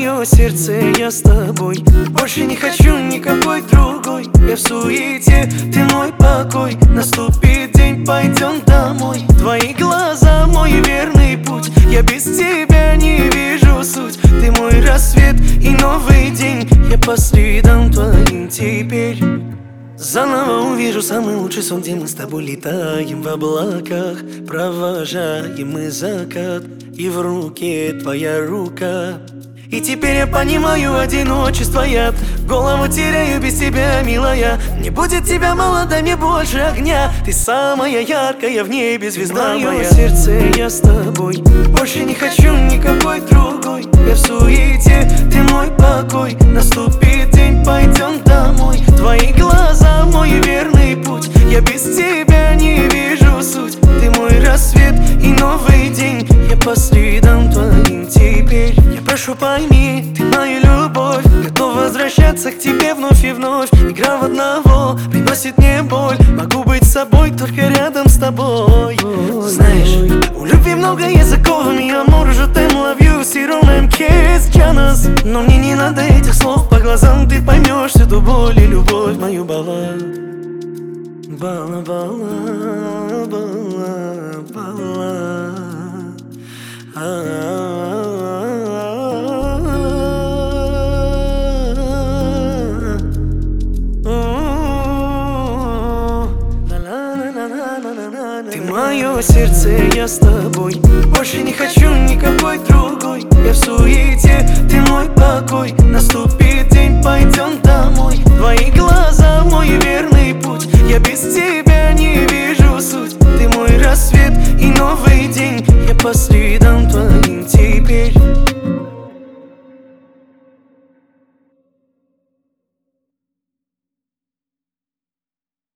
мое сердце, я с тобой. Больше не хочу никакой другой. Я в суете, ты мой покой. Наступит день, пойдем домой. Твои глаза, мой верный путь. Я без тебя не вижу суть. Ты мой рассвет и новый день. Я по следам твоим теперь. Заново увижу самый лучший сон, где мы с тобой летаем в облаках. Провожаем мы закат, и в руке твоя рука. И теперь я понимаю, одиночество яд. Голову теряю без тебя, милая. Не будет тебя мало, дай мне больше огня. Ты самая яркая в небе звезда моя. Мое сердце, я с тобой. Больше не хочу никакой другой. Я в суете, ты мой покой. Наступит день, пойдем домой. Твои глаза, мой верный путь. Я без тебя не вижу суть. Ты мой рассвет и новый день. Я по следам твоим теперь. Я прошу, пойми, ты моя любовь. Готов возвращаться к тебе вновь и вновь. Игра в одного приносит мне боль. Могу быть собой только рядом с тобой. Знаешь, у любви много языков. Mi amor, je t'aime, love you, c'est le même qu'est-ce qu'il y en a. Но мне не надо этих слов. По глазам ты поймешь всю ту боль и любовь мою балладу. Бала, бала, бала, бала. Ты мое сердце, я с тобой. Больше не хочу никакой другой. Я в суете, ты мой покой. Наступит день, пойдем домой. Твои глаза, мой верный путь. Я без тебя не вижу суть. Ты мой рассвет и новый день. Я по следам твоим